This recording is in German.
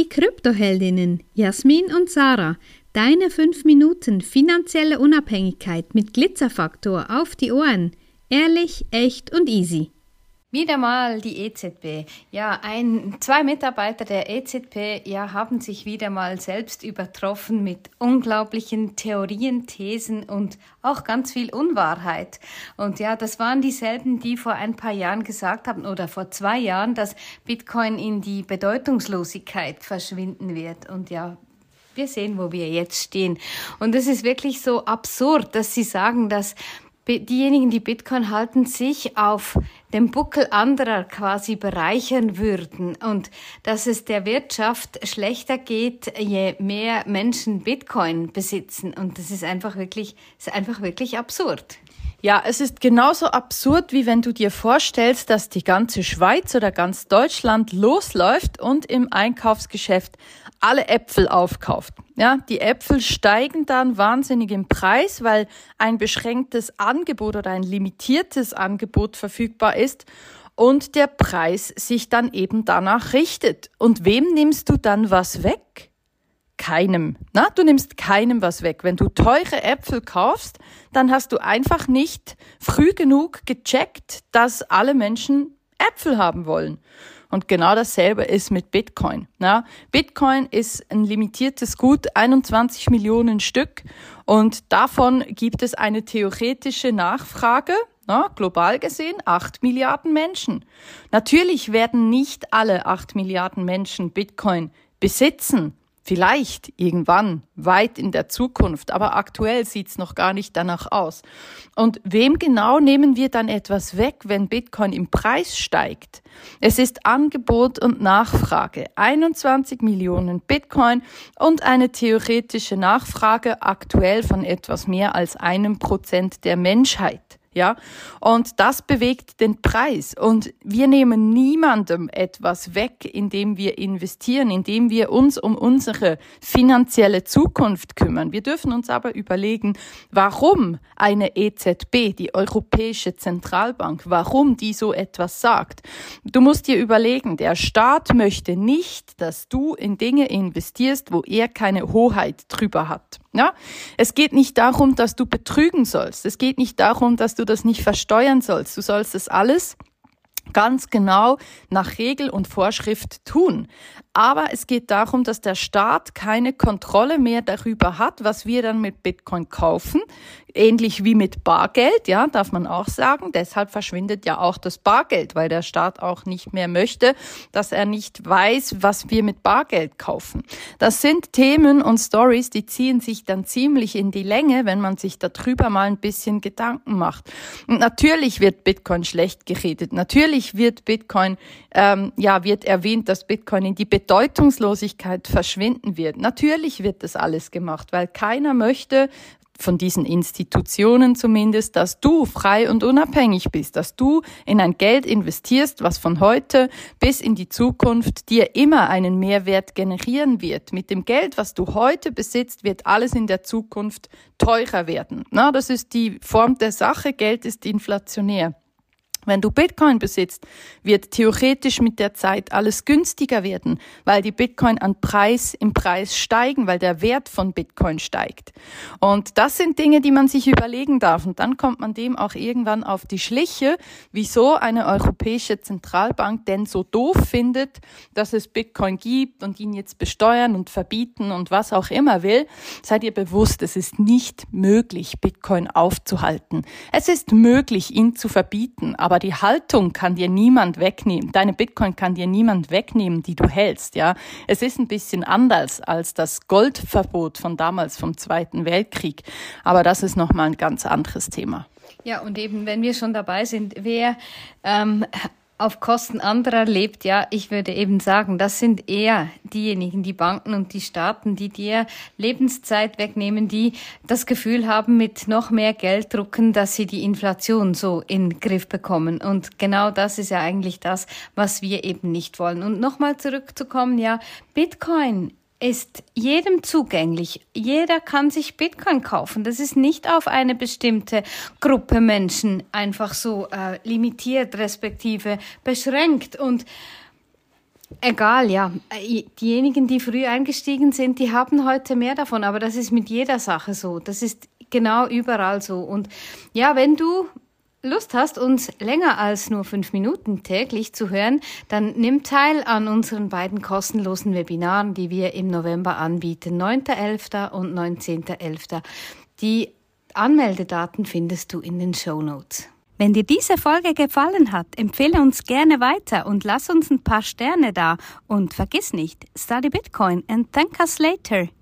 Kryptoheldinnen Jasmin und Sarah, deine 5 Minuten finanzielle Unabhängigkeit mit Glitzerfaktor auf die Ohren. Ehrlich, echt und easy. Wieder mal die EZB. Ja, 2 Mitarbeiter der EZB haben sich wieder mal selbst übertroffen mit unglaublichen Theorien, Thesen und auch ganz viel Unwahrheit. Und ja, das waren dieselben, die vor ein paar Jahren gesagt haben oder vor 2 Jahren, dass Bitcoin in die Bedeutungslosigkeit verschwinden wird. Und ja, wir sehen, wo wir jetzt stehen. Und es ist wirklich so absurd, dass sie sagen, dass diejenigen, die Bitcoin halten, sich auf dem Buckel anderer quasi bereichern würden und dass es der Wirtschaft schlechter geht, je mehr Menschen Bitcoin besitzen. Und das ist einfach wirklich absurd. Ja, es ist genauso absurd, wie wenn du dir vorstellst, dass die ganze Schweiz oder ganz Deutschland losläuft und im Einkaufsgeschäft alle Äpfel aufkauft. Ja, die Äpfel steigen dann wahnsinnig im Preis, weil ein beschränktes Angebot oder ein limitiertes Angebot verfügbar ist und der Preis sich dann eben danach richtet. Und wem nimmst du dann was weg? Keinem. Du nimmst keinem was weg. Wenn du teure Äpfel kaufst, dann hast du einfach nicht früh genug gecheckt, dass alle Menschen Äpfel haben wollen. Und genau dasselbe ist mit Bitcoin. Bitcoin ist ein limitiertes Gut, 21 Millionen Stück. Und davon gibt es eine theoretische Nachfrage, global gesehen 8 Milliarden Menschen. Natürlich werden nicht alle 8 Milliarden Menschen Bitcoin besitzen. Vielleicht irgendwann, weit in der Zukunft, aber aktuell sieht's noch gar nicht danach aus. Und wem genau nehmen wir dann etwas weg, wenn Bitcoin im Preis steigt? Es ist Angebot und Nachfrage. 21 Millionen Bitcoin und eine theoretische Nachfrage aktuell von etwas mehr als 1% der Menschheit. Ja, und das bewegt den Preis. Und wir nehmen niemandem etwas weg, indem wir investieren, indem wir uns um unsere finanzielle Zukunft kümmern. Wir dürfen uns aber überlegen, warum eine EZB, die Europäische Zentralbank, warum die so etwas sagt. Du musst dir überlegen, der Staat möchte nicht, dass du in Dinge investierst, wo er keine Hoheit drüber hat. Ja, es geht nicht darum, dass du betrügen sollst. Es geht nicht darum, dass du das nicht versteuern sollst. Du sollst das alles ganz genau nach Regel und Vorschrift tun. Aber es geht darum, dass der Staat keine Kontrolle mehr darüber hat, was wir dann mit Bitcoin kaufen. Ähnlich wie mit Bargeld, ja, darf man auch sagen. Deshalb verschwindet ja auch das Bargeld, weil der Staat auch nicht mehr möchte, dass er nicht weiß, was wir mit Bargeld kaufen. Das sind Themen und Stories, die ziehen sich dann ziemlich in die Länge, wenn man sich darüber mal ein bisschen Gedanken macht. Und natürlich wird Bitcoin schlecht geredet. Natürlich wird Bitcoin, wird erwähnt, dass Bitcoin in die Bedeutungslosigkeit verschwinden wird. Natürlich wird das alles gemacht, weil keiner möchte, von diesen Institutionen zumindest, dass du frei und unabhängig bist, dass du in ein Geld investierst, was von heute bis in die Zukunft dir immer einen Mehrwert generieren wird. Mit dem Geld, was du heute besitzt, wird alles in der Zukunft teurer werden. Das ist die Form der Sache. Geld ist inflationär. Wenn du Bitcoin besitzt, wird theoretisch mit der Zeit alles günstiger werden, weil die Bitcoin im Preis steigen, weil der Wert von Bitcoin steigt. Und das sind Dinge, die man sich überlegen darf. Und dann kommt man dem auch irgendwann auf die Schliche, wieso eine Europäische Zentralbank denn so doof findet, dass es Bitcoin gibt und ihn jetzt besteuern und verbieten und was auch immer will. Seid ihr bewusst, es ist nicht möglich, Bitcoin aufzuhalten. Es ist möglich, ihn zu verbieten, aber die Haltung kann dir niemand wegnehmen. Deine Bitcoin kann dir niemand wegnehmen, die du hältst, ja. Es ist ein bisschen anders als das Goldverbot von damals, vom Zweiten Weltkrieg. Aber das ist nochmal ein ganz anderes Thema. Ja, und eben, wenn wir schon dabei sind, wer auf Kosten anderer lebt, ja, ich würde eben sagen, das sind eher diejenigen, die Banken und die Staaten, die dir Lebenszeit wegnehmen, die das Gefühl haben, mit noch mehr Geld drucken, dass sie die Inflation so in den Griff bekommen. Und genau das ist ja eigentlich das, was wir eben nicht wollen. Und nochmal zurückzukommen, ja, Bitcoin ist jedem zugänglich. Jeder kann sich Bitcoin kaufen. Das ist nicht auf eine bestimmte Gruppe Menschen einfach so limitiert respektive beschränkt. Und Egal, ja. Diejenigen, die früh eingestiegen sind, die haben heute mehr davon, aber das ist mit jeder Sache so. Das ist genau überall so. Und ja, wenn du Lust hast, uns länger als nur 5 Minuten täglich zu hören, dann nimm teil an unseren beiden kostenlosen Webinaren, die wir im November anbieten, 9.11. und 19.11. Die Anmeldedaten findest du in den Shownotes. Wenn dir diese Folge gefallen hat, empfehle uns gerne weiter und lass uns ein paar Sterne da. Und vergiss nicht, study Bitcoin and thank us later.